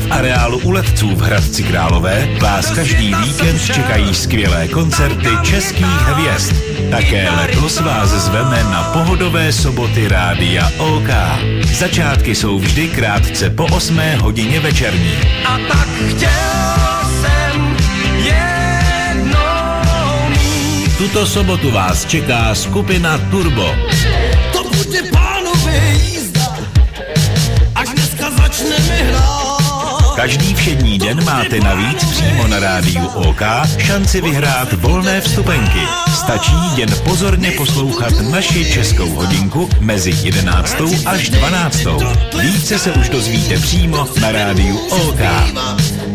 V areálu u Letců v Hradci Králové vás každý víkend čekají skvělé koncerty českých hvězd. Také letos vás zveme na pohodové soboty Rádia OK. Začátky jsou vždy krátce po 8 hodině večerní. A tak chtěl jsem jednou mít. Tuto sobotu vás čeká skupina Turbo. To bude pánové jízda, až dneska začneme hrát. Každý všední den máte navíc přímo na rádiu OK šanci vyhrát volné vstupenky. Stačí jen pozorně poslouchat naši českou hodinku mezi 11. až 12. Více se už dozvíte přímo na rádiu OK.